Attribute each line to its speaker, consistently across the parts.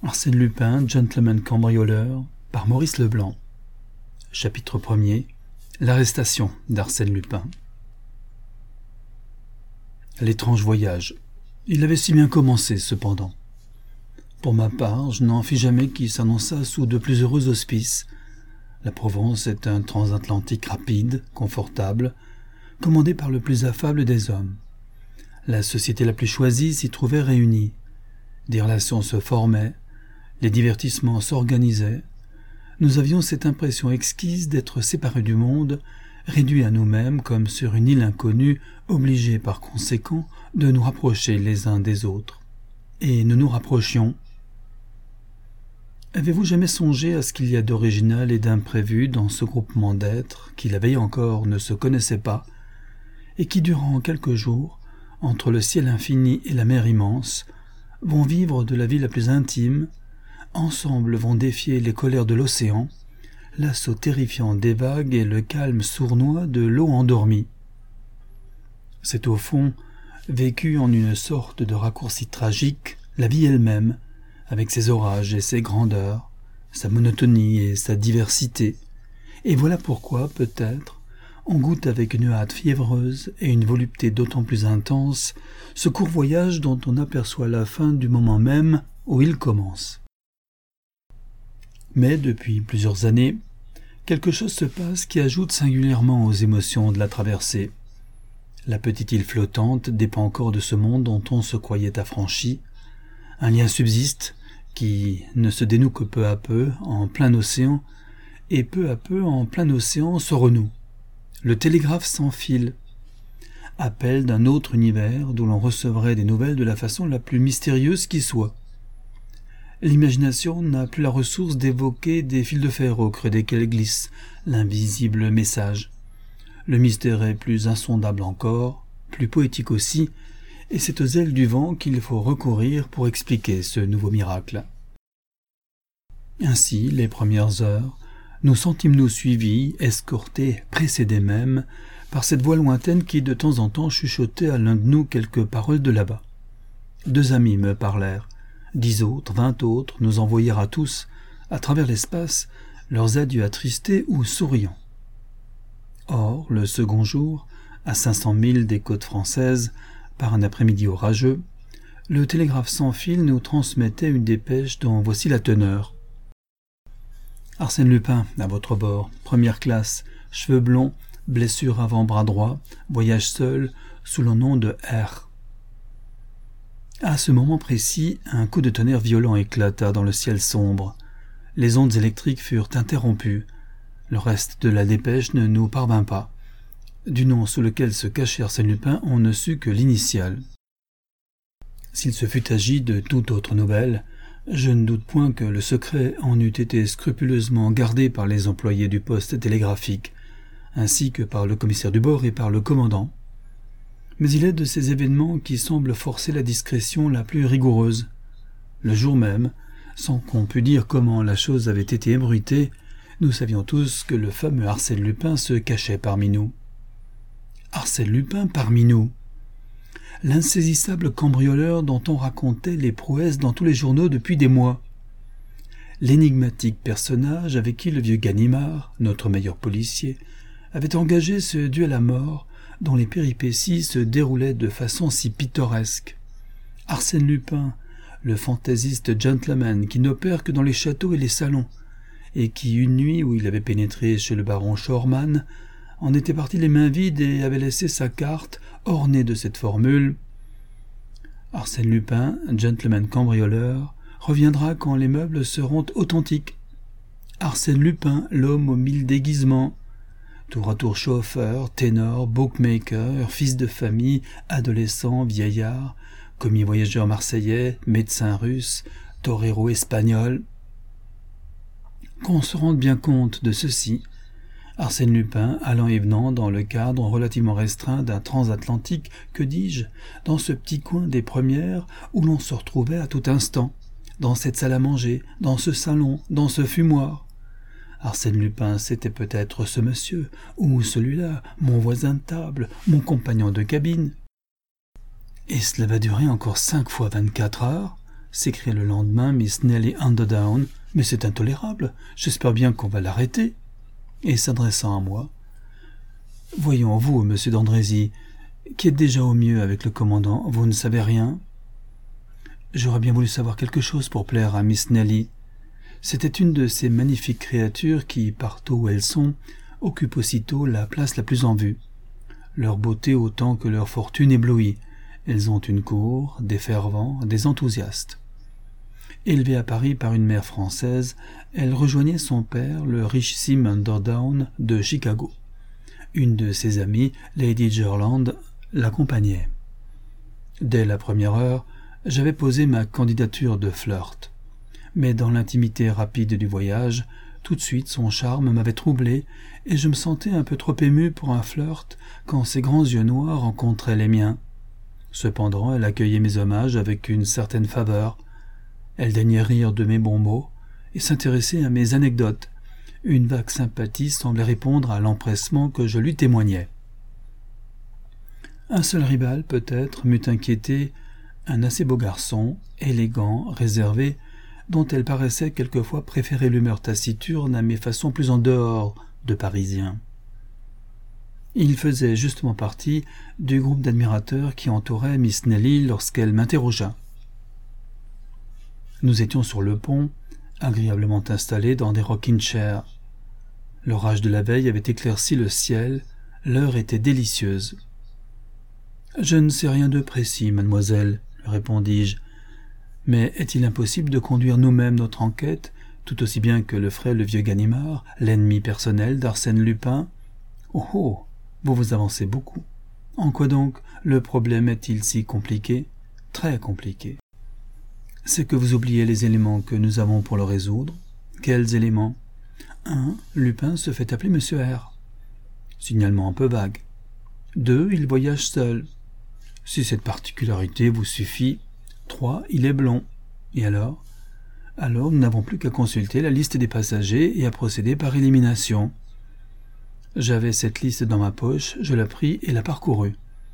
Speaker 1: Arsène Lupin, gentleman cambrioleur, par Maurice Leblanc. Chapitre 1er. L'arrestation d'Arsène Lupin. L'étrange voyage. Il avait si bien commencé, cependant. Pour ma part, je n'en fis jamais qui s'annonça sous de plus heureux auspices. La Provence est un transatlantique rapide, confortable, commandé par le plus affable des hommes. La société la plus choisie s'y trouvait réunie. Des relations se formaient, les divertissements s'organisaient. Nous avions cette impression exquise d'être séparés du monde, réduits à nous-mêmes comme sur une île inconnue, obligés par conséquent de nous rapprocher les uns des autres. Et nous nous rapprochions. Avez-vous jamais songé à ce qu'il y a d'original et d'imprévu dans ce groupement d'êtres qui la veille encore ne se connaissaient pas, et qui durant quelques jours, entre le ciel infini et la mer immense, vont vivre de la vie la plus intime, ensemble vont défier les colères de l'océan, l'assaut terrifiant des vagues et le calme sournois de l'eau endormie. C'est au fond, vécue en une sorte de raccourci tragique, la vie elle-même, avec ses orages et ses grandeurs, sa monotonie et sa diversité. Et voilà pourquoi, peut-être, on goûte avec une hâte fiévreuse et une volupté d'autant plus intense ce court voyage dont on aperçoit la fin du moment même où il commence. Mais depuis plusieurs années, quelque chose se passe qui ajoute singulièrement aux émotions de la traversée. La petite île flottante dépend encore de ce monde dont on se croyait affranchi. Un lien subsiste qui ne se dénoue que peu à peu en plein océan, et peu à peu en plein océan se renoue. Le télégraphe sans fil, appel d'un autre univers d'où l'on recevrait des nouvelles de la façon la plus mystérieuse qui soit. L'imagination n'a plus la ressource d'évoquer des fils de fer au creux desquels glisse l'invisible message. Le mystère est plus insondable encore, plus poétique aussi, et c'est aux ailes du vent qu'il faut recourir pour expliquer ce nouveau miracle. Ainsi, les premières heures, nous sentîmes-nous suivis, escortés, précédés même, par cette voix lointaine qui de temps en temps chuchotait à l'un de nous quelques paroles de là-bas. 2 amis me parlèrent. 10 autres, 20 autres nous envoyèrent à tous, à travers l'espace, leurs adieux attristés ou souriants. Or, le second jour, à 500 milles des côtes françaises, par un après-midi orageux, le télégraphe sans fil nous transmettait une dépêche dont voici la teneur. Arsène Lupin, à votre bord, première classe, cheveux blonds, blessure avant-bras droit, voyage seul, sous le nom de R. À ce moment précis, un coup de tonnerre violent éclata dans le ciel sombre. Les ondes électriques furent interrompues. Le reste de la dépêche ne nous parvint pas. Du nom sous lequel se cachait Arsène Lupin, on ne sut que l'initiale. S'il se fût agi de toute autre nouvelle, je ne doute point que le secret en eût été scrupuleusement gardé par les employés du poste télégraphique, ainsi que par le commissaire du bord et par le commandant. Mais il est de ces événements qui semblent forcer la discrétion la plus rigoureuse. Le jour même, sans qu'on pût dire comment la chose avait été ébruitée, nous savions tous que le fameux Arsène Lupin se cachait parmi nous. Arsène Lupin parmi nous. L'insaisissable cambrioleur dont on racontait les prouesses dans tous les journaux depuis des mois. L'énigmatique personnage avec qui le vieux Ganimard, notre meilleur policier, avait engagé ce duel à mort dont les péripéties se déroulaient de façon si pittoresque. Arsène Lupin, le fantaisiste gentleman qui n'opère que dans les châteaux et les salons, et qui, une nuit où il avait pénétré chez le baron Schormann, en était parti les mains vides et avait laissé sa carte ornée de cette formule « Arsène Lupin, gentleman cambrioleur, reviendra quand les meubles seront authentiques. Arsène Lupin, l'homme aux 1000 déguisements. Tour à tour chauffeur, ténor, bookmaker, fils de famille, adolescent, vieillard, commis voyageur marseillais, médecin russe, torero espagnol. » Qu'on se rende bien compte de ceci, Arsène Lupin allant et venant dans le cadre relativement restreint d'un transatlantique, que dis-je, dans ce petit coin des premières où l'on se retrouvait à tout instant, dans cette salle à manger, dans ce salon, dans ce fumoir. Arsène Lupin, c'était peut-être ce monsieur, ou celui-là, mon voisin de table, mon compagnon de cabine. Et cela va durer encore 5 fois 24 heures, s'écria le lendemain Miss Nelly Underdown. « Mais c'est intolérable. J'espère bien qu'on va l'arrêter. » Et s'adressant à moi, « Voyons, vous, monsieur d'Andrézy, qui êtes déjà au mieux avec le commandant, vous ne savez rien ?» J'aurais bien voulu savoir quelque chose pour plaire à Miss Nelly. C'était une de ces magnifiques créatures qui, partout où elles sont, occupent aussitôt la place la plus en vue. Leur beauté autant que leur fortune éblouit. Elles ont une cour, des fervents, des enthousiastes. Élevée à Paris par une mère française, elle rejoignait son père, le richissime Underdown de Chicago. Une de ses amies, Lady Jerland, l'accompagnait. Dès la première heure, j'avais posé ma candidature de flirt. Mais dans l'intimité rapide du voyage, tout de suite son charme m'avait troublé, et je me sentais un peu trop ému pour un flirt quand ses grands yeux noirs rencontraient les miens. Cependant, elle accueillait mes hommages avec une certaine faveur. Elle daignait rire de mes bons mots et s'intéresser à mes anecdotes. Une vague sympathie semblait répondre à l'empressement que je lui témoignais. Un seul rival, peut-être, m'eût inquiété, un assez beau garçon, élégant, réservé, dont elle paraissait quelquefois préférer l'humeur taciturne à mes façons plus en dehors de Parisien. Il faisait justement partie du groupe d'admirateurs qui entourait Miss Nelly lorsqu'elle m'interrogea. Nous étions sur le pont, agréablement installés dans des rocking-chairs. L'orage de la veille avait éclairci le ciel, l'heure était délicieuse. « Je ne sais rien de précis, mademoiselle, » lui répondis-je. « Mais est-il impossible de conduire nous-mêmes notre enquête, tout aussi bien que le ferait le vieux Ganimard, l'ennemi personnel d'Arsène Lupin ? Oh oh, vous vous avancez beaucoup. En quoi donc le problème est-il si compliqué ? Très compliqué. C'est que vous oubliez les éléments que nous avons pour le résoudre. Quels éléments ? 1. Lupin se fait appeler Monsieur R. Signalement un peu vague. 2. Il voyage seul. Si cette particularité vous suffit. 3. Il est blond. Et alors ? Alors nous n'avons plus qu'à consulter la liste des passagers et à procéder par élimination. J'avais cette liste dans ma poche, je la pris et la parcourus.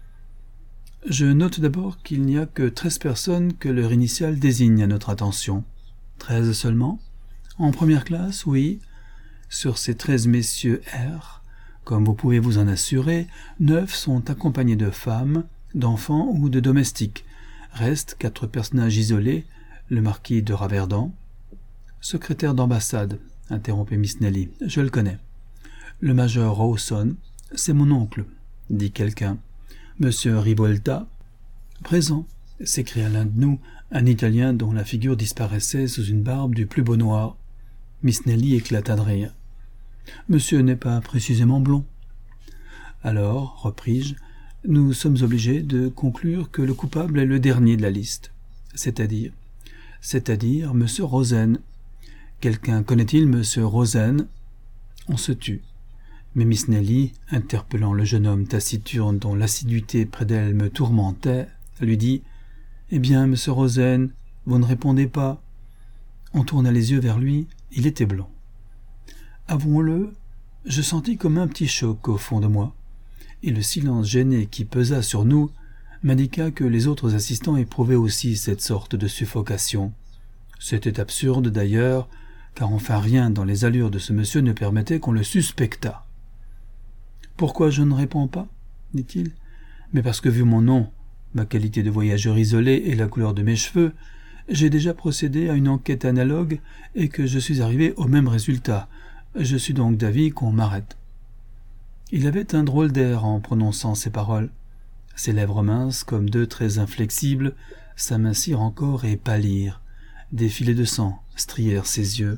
Speaker 1: Je note d'abord qu'il n'y a que 13 personnes que leur initiale désigne à notre attention. 13 seulement ? En première classe, oui. Sur ces 13 messieurs R, comme vous pouvez vous en assurer, 9 sont accompagnés de femmes, d'enfants ou de domestiques. Restent 4 personnages isolés, le marquis de Raverdan. Secrétaire d'ambassade, interrompit Miss Nelly, je le connais. Le major Rawson, c'est mon oncle, dit quelqu'un. Monsieur Rivolta, présent, s'écria l'un de nous, un Italien dont la figure disparaissait sous une barbe du plus beau noir. Miss Nelly éclata de rire. Monsieur n'est pas précisément blond. Alors, repris-je, nous sommes obligés de conclure que le coupable est le dernier de la liste, c'est-à-dire Monsieur Rosen. Quelqu'un connaît-il Monsieur Rosen ? On se tut. Mais Miss Nelly, interpellant le jeune homme taciturne dont l'assiduité près d'elle me tourmentait, lui dit « Eh bien, Monsieur Rosen, vous ne répondez pas ?» On tourna les yeux vers lui, il était blond. Avouons-le, je sentis comme un petit choc au fond de moi, et le silence gêné qui pesa sur nous m'indiqua que les autres assistants éprouvaient aussi cette sorte de suffocation. C'était absurde d'ailleurs, car enfin rien dans les allures de ce monsieur ne permettait qu'on le suspectât. « Pourquoi je ne réponds pas ?» dit-il. « Mais parce que vu mon nom, ma qualité de voyageur isolé et la couleur de mes cheveux, j'ai déjà procédé à une enquête analogue et que je suis arrivé au même résultat. Je suis donc d'avis qu'on m'arrête. » Il avait un drôle d'air en prononçant ces paroles. Ses lèvres minces, comme deux traits inflexibles, s'amincirent encore et pâlirent. Des filets de sang strièrent ses yeux.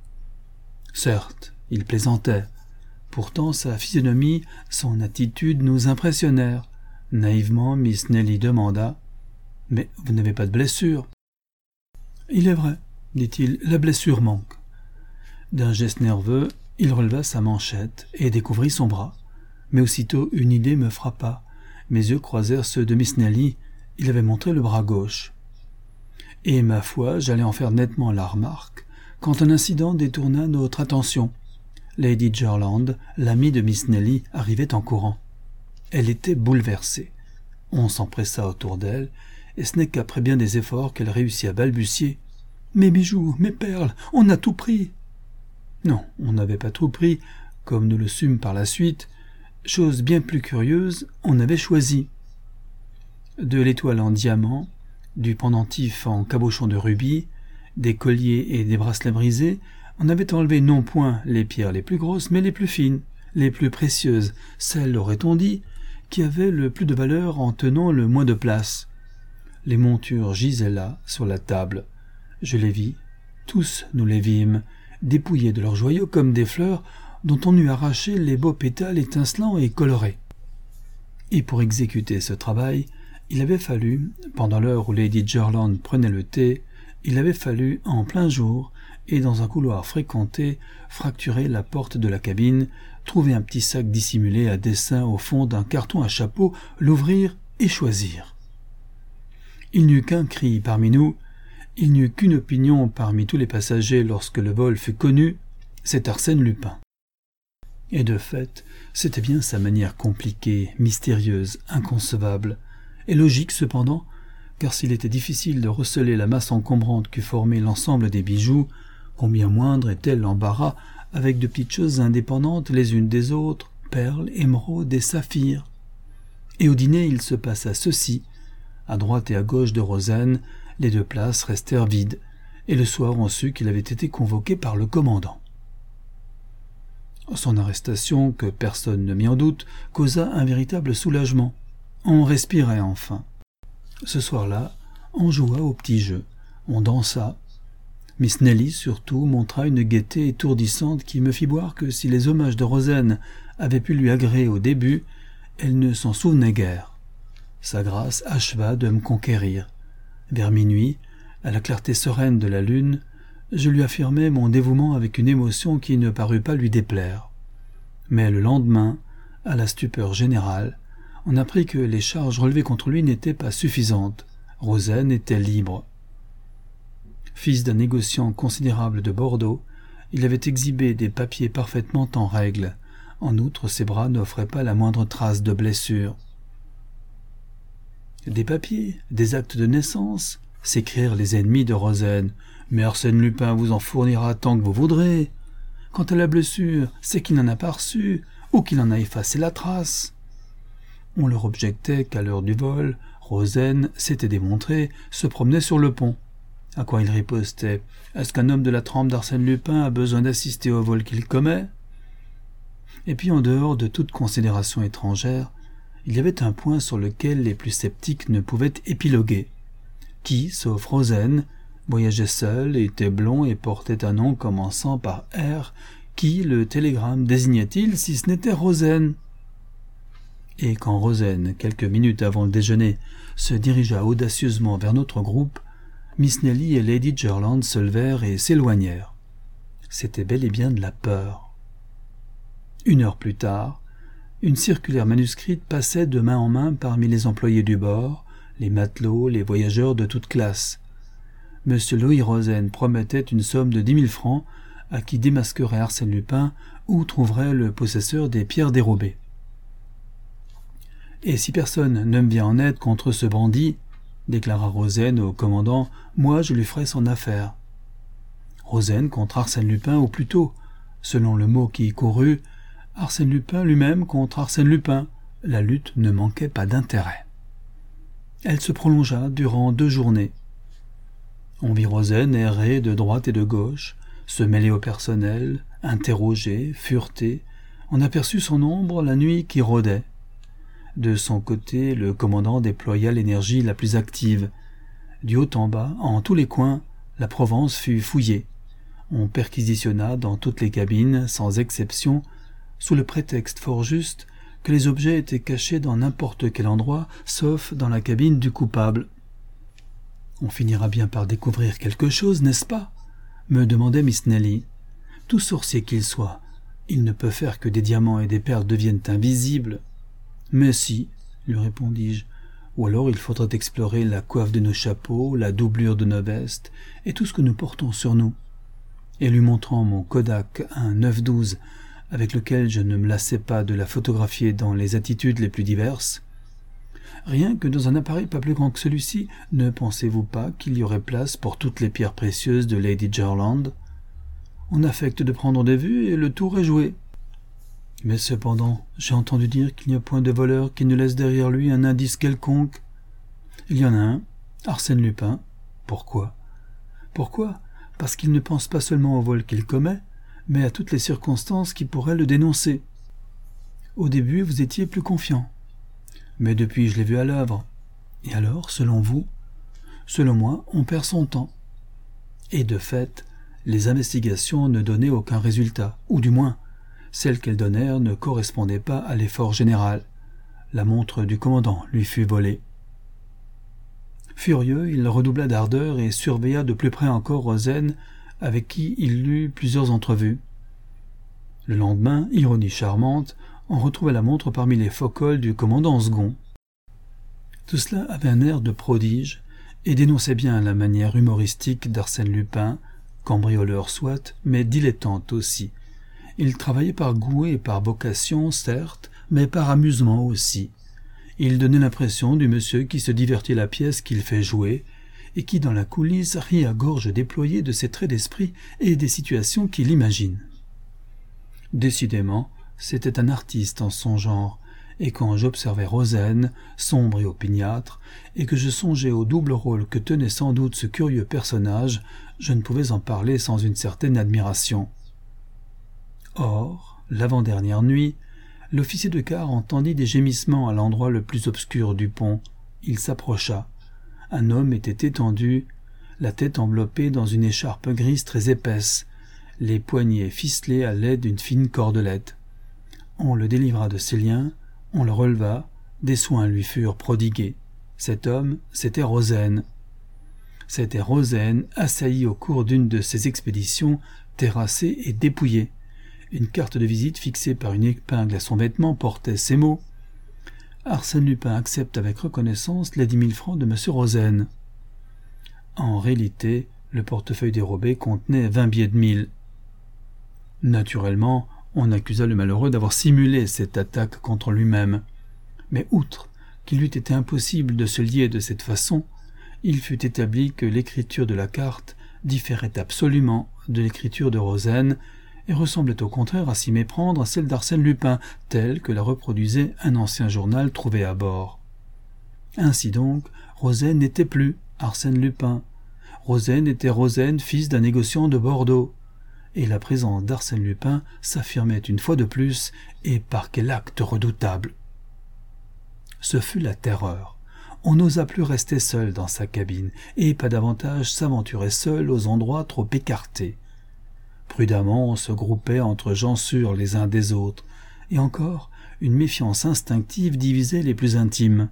Speaker 1: Certes, il plaisantait. Pourtant sa physionomie, son attitude nous impressionnèrent. Naïvement, Miss Nelly demanda « Mais vous n'avez pas de blessure ?» « Il est vrai, dit-il, la blessure manque. » D'un geste nerveux, il releva sa manchette et découvrit son bras. Mais aussitôt une idée me frappa. Mes yeux croisèrent ceux de Miss Nelly. Il avait montré le bras gauche. Et ma foi, j'allais en faire nettement la remarque, quand un incident détourna notre attention. Lady Jerland, l'amie de Miss Nelly, arrivait en courant. Elle était bouleversée. On s'empressa autour d'elle, et ce n'est qu'après bien des efforts qu'elle réussit à balbutier. « Mes bijoux, mes perles, on a tout pris !» Non, on n'avait pas tout pris, comme nous le sûmes par la suite. Chose bien plus curieuse, on avait choisi. De l'étoile en diamant, du pendentif en cabochon de rubis, des colliers et des bracelets brisés, on avait enlevé non point les pierres les plus grosses, mais les plus fines, les plus précieuses, celles, aurait-on dit, qui avaient le plus de valeur en tenant le moins de place. Les montures gisaient là, sur la table. Je les vis, tous nous les vîmes, dépouillés de leurs joyaux comme des fleurs dont on eût arraché les beaux pétales étincelants et colorés. Et pour exécuter ce travail, il avait fallu, pendant l'heure où Lady Jerland prenait le thé, il avait fallu, en plein jour, et dans un couloir fréquenté, fracturer la porte de la cabine, trouver un petit sac dissimulé à dessin au fond d'un carton à chapeau, l'ouvrir et choisir. Il n'y eut qu'un cri parmi nous, il n'y eut qu'une opinion parmi tous les passagers lorsque le vol fut connu, c'est Arsène Lupin. Et de fait, c'était bien sa manière compliquée, mystérieuse, inconcevable, et logique cependant, car s'il était difficile de receler la masse encombrante qu'eût formée l'ensemble des bijoux, combien moindre était l'embarras avec de petites choses indépendantes les unes des autres, perles, émeraudes et saphirs. Et au dîner il se passa ceci, à droite et à gauche de Rozaine, les deux places restèrent vides, et le soir on sut qu'il avait été convoqué par le commandant. Son arrestation, que personne ne mit en doute, causa un véritable soulagement. On respirait enfin. Ce soir-là, on joua au petit jeu, on dansa. Miss Nelly, surtout, montra une gaieté étourdissante qui me fit voir que si les hommages de Rozaine avaient pu lui agréer au début, elle ne s'en souvenait guère. Sa grâce acheva de me conquérir. Vers minuit, à la clarté sereine de la lune, je lui affirmai mon dévouement avec une émotion qui ne parut pas lui déplaire. Mais le lendemain, à la stupeur générale, on apprit que les charges relevées contre lui n'étaient pas suffisantes. Rozaine était libre. Fils d'un négociant considérable de Bordeaux, il avait exhibé des papiers parfaitement en règle. En outre, ses bras n'offraient pas la moindre trace de blessure. « Des papiers, des actes de naissance ?» s'écrièrent les ennemis de Rozaine. « Mais Arsène Lupin vous en fournira tant que vous voudrez. Quant à la blessure, c'est qu'il n'en a pas reçu, ou qu'il en a effacé la trace. » On leur objectait qu'à l'heure du vol, Rozaine, s'était démontré, se promenait sur le pont. À quoi il ripostait: « Est-ce qu'un homme de la trempe d'Arsène Lupin a besoin d'assister au vol qu'il commet ?» Et puis, en dehors de toute considération étrangère, il y avait un point sur lequel les plus sceptiques ne pouvaient épiloguer. Qui, sauf Rozaine, voyageait seul, était blond et portait un nom commençant par R, qui le télégramme désignait-il si ce n'était Rozaine? Et quand Rozaine, quelques minutes avant le déjeuner, se dirigea audacieusement vers notre groupe, Miss Nelly et Lady Jerland se levèrent et s'éloignèrent. C'était bel et bien de la peur. 1 heure plus tard, une circulaire manuscrite passait de main en main parmi les employés du bord, les matelots, les voyageurs de toute classe. M. Louis Rozaine promettait une somme de 10 000 francs à qui démasquerait Arsène Lupin ou trouverait le possesseur des pierres dérobées. « Et si personne ne me vient en aide contre ce bandit, déclara Rozaine au commandant, moi je lui ferai son affaire. » Rozaine contre Arsène Lupin, ou plutôt, selon le mot qui y courut, Arsène Lupin lui-même contre Arsène Lupin. La lutte ne manquait pas d'intérêt. Elle se prolongea durant 2 journées. On vit Rozaine errer de droite et de gauche, se mêler au personnel, interroger, fureter. On aperçut son ombre la nuit qui rôdait. De son côté, le commandant déploya l'énergie la plus active. Du haut en bas, en tous les coins, la Provence fut fouillée. On perquisitionna dans toutes les cabines, sans exception, sous le prétexte fort juste que les objets étaient cachés dans n'importe quel endroit, sauf dans la cabine du coupable. « On finira bien par découvrir quelque chose, n'est-ce pas ?» me demandait Miss Nelly. « Tout sorcier qu'il soit, il ne peut faire que des diamants et des perles deviennent invisibles. »« Mais si, » lui répondis-je, « ou alors il faudrait explorer la coiffe de nos chapeaux, la doublure de nos vestes, et tout ce que nous portons sur nous. » Et lui montrant mon Kodak, un 9-12, avec lequel je ne me lassais pas de la photographier dans les attitudes les plus diverses, Rien que dans un appareil pas plus grand que celui-ci, ne pensez-vous pas qu'il y aurait place pour toutes les pierres précieuses de Lady Jerland? On affecte de prendre des vues et le tour est joué. Mais cependant, j'ai entendu dire qu'il n'y a point de voleur qui ne laisse derrière lui un indice quelconque. Il y en a un, Arsène Lupin. Pourquoi? Pourquoi? Parce qu'il ne pense pas seulement au vol qu'il commet, mais à toutes les circonstances qui pourraient le dénoncer. Au début, vous étiez plus confiant. Mais depuis, je l'ai vu à l'œuvre. Et alors, selon vous? Selon moi, on perd son temps. Et de fait, les investigations ne donnaient aucun résultat, ou du moins, celles qu'elles donnèrent ne correspondaient pas à l'effort général. La montre du commandant lui fut volée. Furieux, il redoubla d'ardeur et surveilla de plus près encore Rozaine, avec qui il eut plusieurs entrevues. Le lendemain, ironie charmante, on retrouva la montre parmi les faux-cols du commandant second. Tout cela avait un air de prodige et dénonçait bien la manière humoristique d'Arsène Lupin, cambrioleur soit, mais dilettante aussi. Il travaillait par goût et par vocation, certes, mais par amusement aussi. Il donnait l'impression du monsieur qui se divertit à la pièce qu'il fait jouer, et qui, dans la coulisse, rit à gorge déployée de ses traits d'esprit et des situations qu'il imagine. Décidément, c'était un artiste en son genre, et quand j'observais Rozaine, sombre et opiniâtre, et que je songeais au double rôle que tenait sans doute ce curieux personnage, je ne pouvais en parler sans une certaine admiration. Or, l'avant-dernière nuit, l'officier de quart entendit des gémissements à l'endroit le plus obscur du pont. Il s'approcha. Un homme était étendu, la tête enveloppée dans une écharpe grise très épaisse, les poignets ficelés à l'aide d'une fine cordelette. On le délivra de ses liens, on le releva, des soins lui furent prodigués. Cet homme, c'était Rozaine. C'était Rozaine, assailli au cours d'une de ses expéditions, terrassé et dépouillé. Une carte de visite fixée par une épingle à son vêtement portait ces mots: « Arsène Lupin accepte avec reconnaissance les 10 000 francs de M. Rozaine. » En réalité, le portefeuille dérobé contenait 20 billets de 1000. Naturellement, on accusa le malheureux d'avoir simulé cette attaque contre lui-même. Mais outre qu'il eût été impossible de se lier de cette façon, il fut établi que l'écriture de la carte différait absolument de l'écriture de Rozaine et ressemblait au contraire à s'y méprendre à celle d'Arsène Lupin, telle que la reproduisait un ancien journal trouvé à bord. Ainsi donc, Rozaine n'était plus Arsène Lupin. Rozaine était Rozaine, fils d'un négociant de Bordeaux. Et la présence d'Arsène Lupin s'affirmait une fois de plus, et par quel acte redoutable! Ce fut la terreur. On n'osa plus rester seul dans sa cabine, et pas davantage s'aventurer seul aux endroits trop écartés. Prudemment, on se groupait entre gens sûrs les uns des autres, et encore, une méfiance instinctive divisait les plus intimes.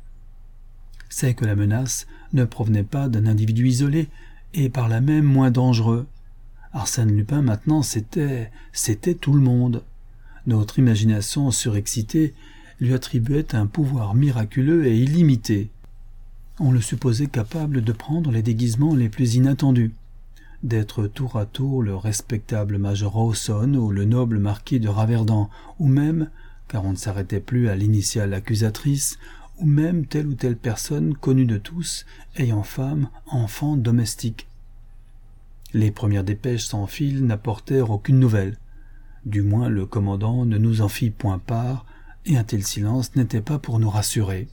Speaker 1: C'est que la menace ne provenait pas d'un individu isolé, et par là même moins dangereux. Arsène Lupin, maintenant, c'était tout le monde. Notre imagination surexcitée lui attribuait un pouvoir miraculeux et illimité. On le supposait capable de prendre les déguisements les plus inattendus, d'être tour à tour le respectable major Rawson ou le noble marquis de Raverdan, ou même, car on ne s'arrêtait plus à l'initiale accusatrice, ou même telle ou telle personne connue de tous, ayant femme, enfant, domestique. Les premières dépêches sans fil n'apportèrent aucune nouvelle. Du moins le commandant ne nous en fit point part, et un tel silence n'était pas pour nous rassurer.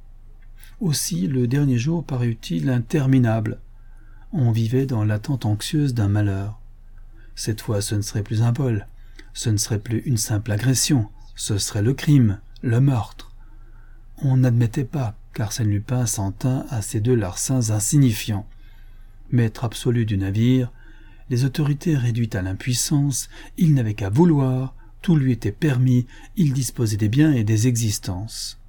Speaker 1: Aussi le dernier jour parut-il interminable. On vivait dans l'attente anxieuse d'un malheur. Cette fois ce ne serait plus un vol, ce ne serait plus une simple agression, ce serait le crime, le meurtre. On n'admettait pas qu'Arsène Lupin s'en tint à ces deux larcins insignifiants. Maître absolu du navire, les autorités réduites à l'impuissance, il n'avait qu'à vouloir, tout lui était permis, il disposait des biens et des existences.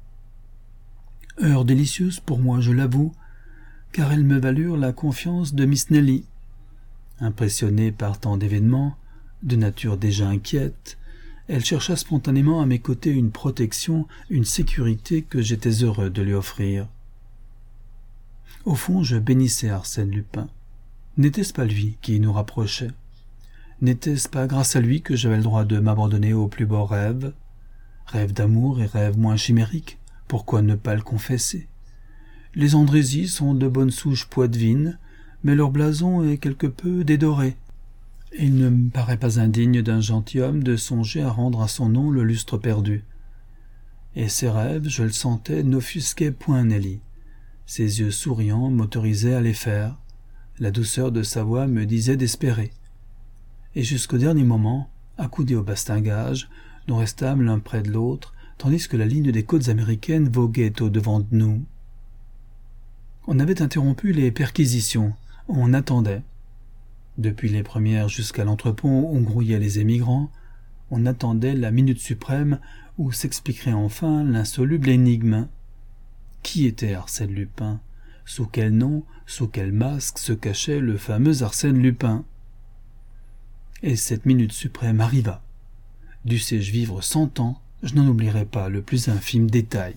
Speaker 1: Heure délicieuse pour moi, je l'avoue, car elles me valurent la confiance de Miss Nelly. Impressionnée par tant d'événements, de nature déjà inquiète, elle chercha spontanément à mes côtés une protection, une sécurité que j'étais heureux de lui offrir. Au fond, je bénissais Arsène Lupin. N'était-ce pas lui qui nous rapprochait? N'était-ce pas grâce à lui que j'avais le droit de m'abandonner aux plus beaux rêves? Rêves d'amour et rêves moins chimériques, Pourquoi ne pas le confesser? Les Andrézy sont de bonnes souches poitevines, mais leur blason est quelque peu dédoré. Et il ne me paraît pas indigne d'un gentilhomme de songer à rendre à son nom le lustre perdu. Et ses rêves, je le sentais, n'offusquaient point Nelly. Ses yeux souriants m'autorisaient à les faire. La douceur de sa voix me disait d'espérer. Et jusqu'au dernier moment, accoudés au bastingage, nous restâmes l'un près de l'autre, tandis que la ligne des côtes américaines voguait au-devant de nous. On avait interrompu les perquisitions. On attendait. Depuis les premières jusqu'à l'entrepont où grouillaient les émigrants, on attendait la minute suprême où s'expliquerait enfin l'insoluble énigme. Qui était Arsène Lupin? Sous quel nom, sous quel masque se cachait le fameux Arsène Lupin? Et cette minute suprême arriva. Dussé-je vivre 100 ans, je n'en oublierai pas le plus infime détail.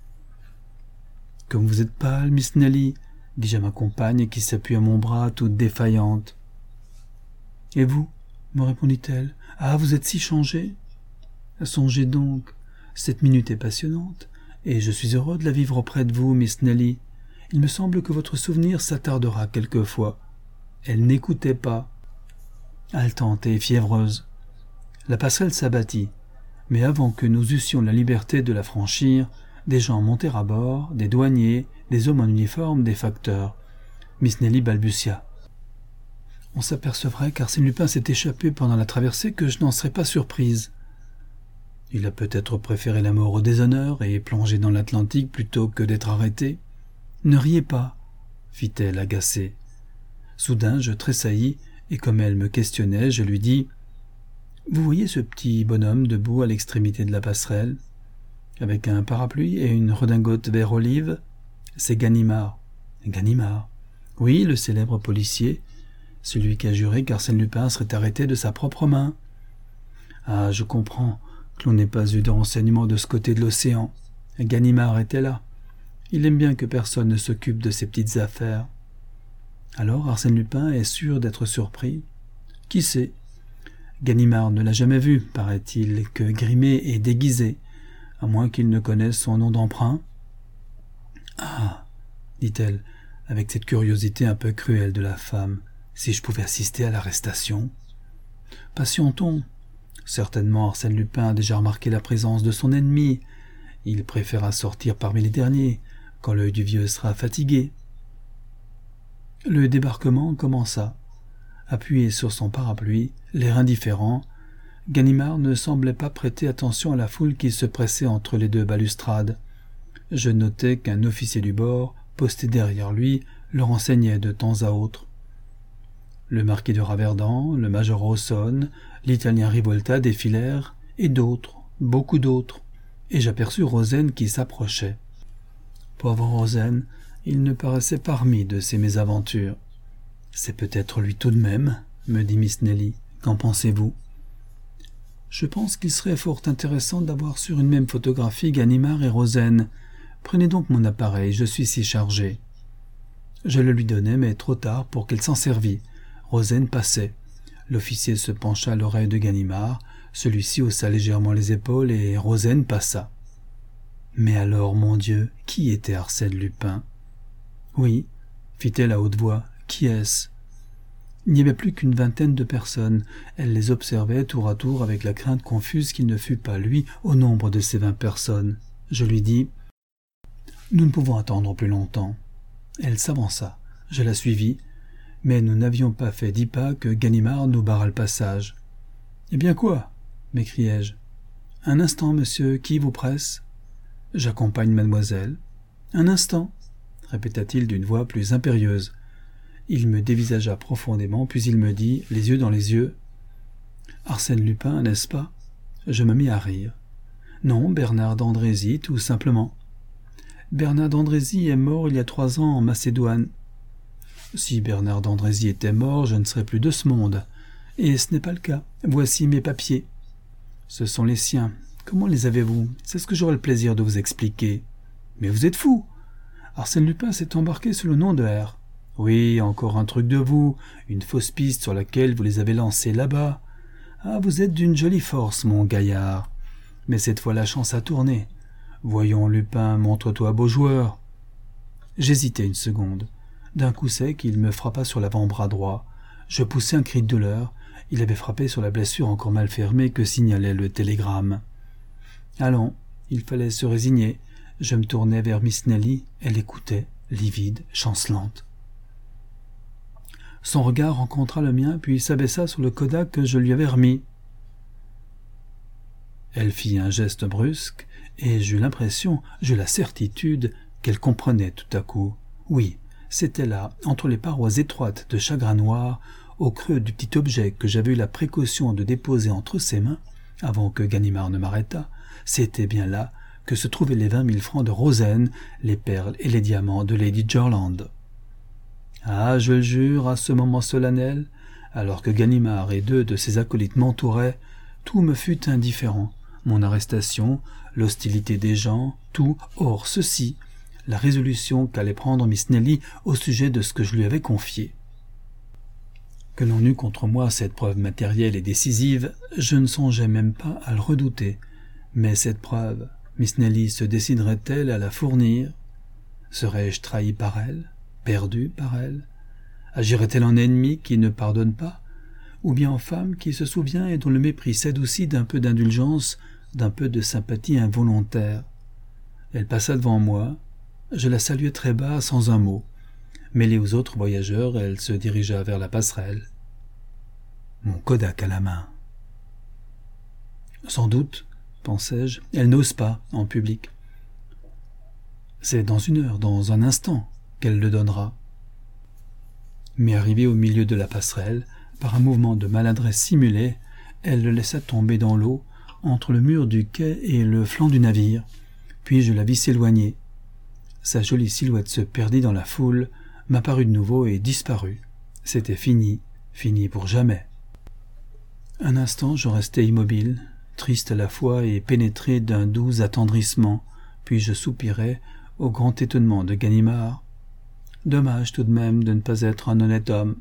Speaker 1: « Comme vous êtes pâle, Miss Nelly, » dis-je à ma compagne qui s'appuie à mon bras toute défaillante. « Et vous ?» me répondit-elle. « Ah, vous êtes si changée !»« Songez donc, cette minute est passionnante, et je suis heureux de la vivre auprès de vous, Miss Nelly. Il me semble que votre souvenir s'attardera quelquefois. » Elle n'écoutait pas, haletante et fiévreuse. La passerelle s'abattit, mais avant que nous eussions la liberté de la franchir, des gens montèrent à bord, des douaniers, des hommes en uniforme, des facteurs. Miss Nelly balbutia. On s'apercevrait qu'Arsène Lupin s'est échappé pendant la traversée que je n'en serais pas surprise. Il a peut-être préféré la mort au déshonneur et plongé dans l'Atlantique plutôt que d'être arrêté. Ne riez pas, fit-elle agacée. Soudain, je tressaillis, et comme elle me questionnait, je lui dis « Vous voyez ce petit bonhomme debout à l'extrémité de la passerelle, avec un parapluie et une redingote vert olive? C'est Ganimard. » Ganimard. Oui, le célèbre policier, celui qui a juré qu'Arsène Lupin serait arrêté de sa propre main. Ah, je comprends que l'on n'ait pas eu de renseignements de ce côté de l'océan. Ganimard était là. Il aime bien que personne ne s'occupe de ses petites affaires. Alors Arsène Lupin est sûr d'être surpris. Qui sait? Ganimard ne l'a jamais vu, paraît-il, que grimé et déguisé, à moins qu'il ne connaisse son nom d'emprunt. Ah, dit-elle, avec cette curiosité un peu cruelle de la femme, si je pouvais assister à l'arrestation. Patientons. Certainement Arsène Lupin a déjà remarqué la présence de son ennemi. Il préférera sortir parmi les derniers, quand l'œil du vieux sera fatigué. Le débarquement commença. Appuyé sur son parapluie, l'air indifférent, Ganimard ne semblait pas prêter attention à la foule qui se pressait entre les deux balustrades. Je notais qu'un officier du bord, posté derrière lui, le renseignait de temps à autre. Le marquis de Raverdan, le major Rawson, l'italien Rivolta défilèrent, et d'autres, beaucoup d'autres, et j'aperçus Rosen qui s'approchait. Pauvre Rosen, il ne paraissait pas remis de ses mésaventures. « C'est peut-être lui tout de même, » me dit Miss Nelly. « Qu'en pensez-vous » ? Je pense qu'il serait fort intéressant d'avoir sur une même photographie Ganimard et Rosen. Prenez donc mon appareil, je suis si chargé. Je le lui donnai, mais trop tard pour qu'elle s'en servît. Rosen passait. L'officier se pencha à l'oreille de Ganimard, celui-ci haussa légèrement les épaules et Rosen passa. Mais alors, mon Dieu, qui était Arsène Lupin? Oui, fit-elle à haute voix, qui est-ce? Il n'y avait plus qu'une vingtaine de personnes. Elle les observait tour à tour avec la crainte confuse qu'il ne fût pas lui au nombre de ces 20 personnes. Je lui dis « Nous ne pouvons attendre plus longtemps. » Elle s'avança. Je la suivis, mais nous n'avions pas fait 10 pas que Ganimard nous barra le passage. « Eh bien quoi ?» m'écriai-je. « Un instant, monsieur, qui vous presse ?»« J'accompagne mademoiselle. »« Un instant » répéta-t-il d'une voix plus impérieuse. Il me dévisagea profondément, puis il me dit, les yeux dans les yeux, « Arsène Lupin, n'est-ce pas ?» Je me mis à rire. « Non, Bernard d'Andrézy, tout simplement. »« Bernard d'Andrézy est mort il y a 3 ans en Macédoine. »« Si Bernard d'Andrézy était mort, je ne serais plus de ce monde. Et ce n'est pas le cas. Voici mes papiers. »« Ce sont les siens. Comment les avez-vous? C'est ce que j'aurai le plaisir de vous expliquer. »« Mais vous êtes fou! Arsène Lupin s'est embarqué sous le nom de R. Oui, encore un truc de vous, une fausse piste sur laquelle vous les avez lancés là-bas. Ah, vous êtes d'une jolie force, mon gaillard. Mais cette fois la chance a tourné. Voyons, Lupin, montre-toi beau joueur. J'hésitai une seconde. D'un coup sec, il me frappa sur l'avant-bras droit. Je poussai un cri de douleur. Il avait frappé sur la blessure encore mal fermée que signalait le télégramme. Allons, il fallait se résigner. Je me tournai vers Miss Nelly. Elle écoutait, livide, chancelante. Son regard rencontra le mien, puis s'abaissa sur le Kodak que je lui avais remis. Elle fit un geste brusque, et j'eus l'impression, j'eus la certitude qu'elle comprenait tout à coup. Oui, c'était là, entre les parois étroites de chagrin noir, au creux du petit objet que j'avais eu la précaution de déposer entre ses mains, avant que Ganimard ne m'arrêtât, c'était bien là que se trouvaient les 20 000 francs de Rosen, les perles et les diamants de Lady Jerland. Ah, je le jure, à ce moment solennel, alors que Ganimard et 2 de ses acolytes m'entouraient, tout me fut indifférent. Mon arrestation, l'hostilité des gens, tout, hors ceci, la résolution qu'allait prendre Miss Nelly au sujet de ce que je lui avais confié. Que l'on eût contre moi cette preuve matérielle et décisive, je ne songeais même pas à le redouter. Mais cette preuve, Miss Nelly se déciderait-elle à la fournir? Serais-je trahi par elle, perdu par elle? Agirait-elle en ennemi qui ne pardonne pas? Ou bien en femme qui se souvient et dont le mépris s'adoucit d'un peu d'indulgence, d'un peu de sympathie involontaire? Elle passa devant moi. Je la saluai très bas, sans un mot. Mêlée aux autres voyageurs, elle se dirigea vers la passerelle. Mon Kodak à la main. Sans doute, pensai-je, elle n'ose pas en public. C'est dans 1 heure, dans un instant, qu'elle le donnera. Mais arrivée au milieu de la passerelle, par un mouvement de maladresse simulée, elle le laissa tomber dans l'eau, entre le mur du quai et le flanc du navire. Puis je la vis s'éloigner. Sa jolie silhouette se perdit dans la foule, m'apparut de nouveau et disparut. C'était fini, fini pour jamais. Un instant, je restai immobile, triste à la fois et pénétré d'un doux attendrissement, puis je soupirai au grand étonnement de Ganimard. Dommage tout de même de ne pas être un honnête homme.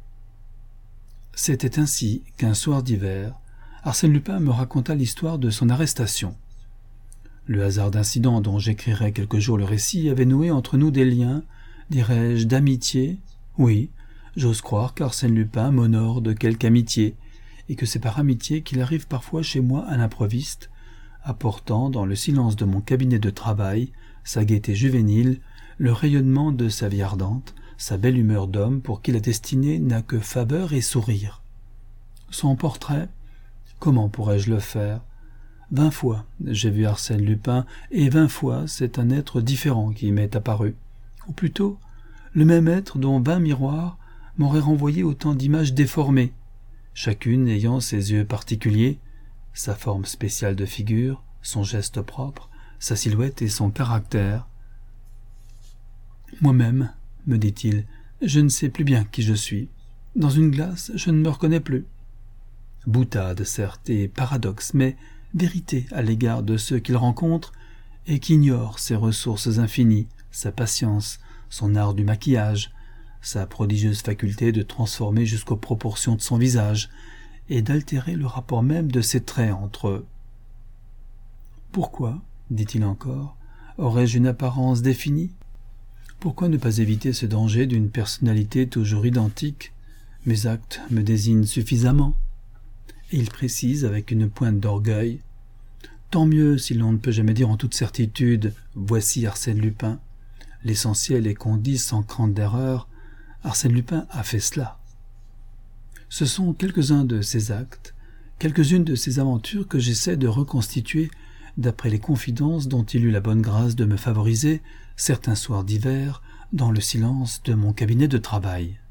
Speaker 1: C'était ainsi qu'un soir d'hiver, Arsène Lupin me raconta l'histoire de son arrestation. Le hasard d'incidents dont j'écrirai quelque jour le récit avait noué entre nous des liens, dirais-je, d'amitié. Oui, j'ose croire qu'Arsène Lupin m'honore de quelque amitié, et que c'est par amitié qu'il arrive parfois chez moi à l'improviste, apportant dans le silence de mon cabinet de travail, sa gaieté juvénile, le rayonnement de sa vie ardente, sa belle humeur d'homme pour qui la destinée n'a que faveur et sourire. Son portrait, comment pourrais-je le faire? 20 fois j'ai vu Arsène Lupin, et 20 fois c'est un être différent qui m'est apparu. Ou plutôt, le même être dont 20 miroirs m'auraient renvoyé autant d'images déformées, chacune ayant ses yeux particuliers, sa forme spéciale de figure, son geste propre, sa silhouette et son caractère. Moi-même, me dit-il, je ne sais plus bien qui je suis. Dans une glace, je ne me reconnais plus. Boutade, certes, et paradoxe, mais vérité à l'égard de ceux qu'il rencontre et qui ignorent ses ressources infinies, sa patience, son art du maquillage, sa prodigieuse faculté de transformer jusqu'aux proportions de son visage et d'altérer le rapport même de ses traits entre eux. Pourquoi, dit-il encore, aurais-je une apparence définie? Pourquoi ne pas éviter ce danger d'une personnalité toujours identique? Mes actes me désignent suffisamment. Et il précise avec une pointe d'orgueil. Tant mieux si l'on ne peut jamais dire en toute certitude « Voici Arsène Lupin ». L'essentiel est qu'on dise sans crainte d'erreur « Arsène Lupin a fait cela ». Ce sont quelques-uns de ses actes, quelques-unes de ses aventures que j'essaie de reconstituer d'après les confidences dont il eut la bonne grâce de me favoriser certains soirs d'hiver dans le silence de mon cabinet de travail.